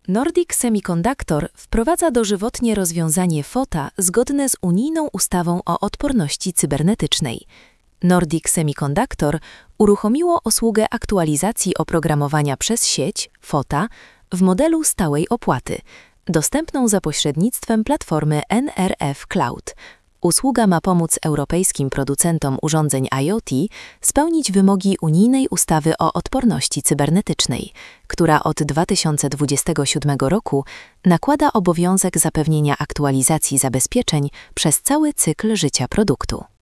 Nordic Semiconductor wprowadza dożywotnie rozwiązanie FOTA zgodne z unijną ustawą o odporności cybernetycznej. Nordic Semiconductor uruchomiło usługę aktualizacji oprogramowania przez sieć FOTA w modelu stałej opłaty, dostępną za pośrednictwem platformy NRF Cloud. Usługa ma pomóc europejskim producentom urządzeń IoT spełnić wymogi unijnej ustawy o odporności cybernetycznej, która od 2027 roku nakłada obowiązek zapewnienia aktualizacji zabezpieczeń przez cały cykl życia produktu.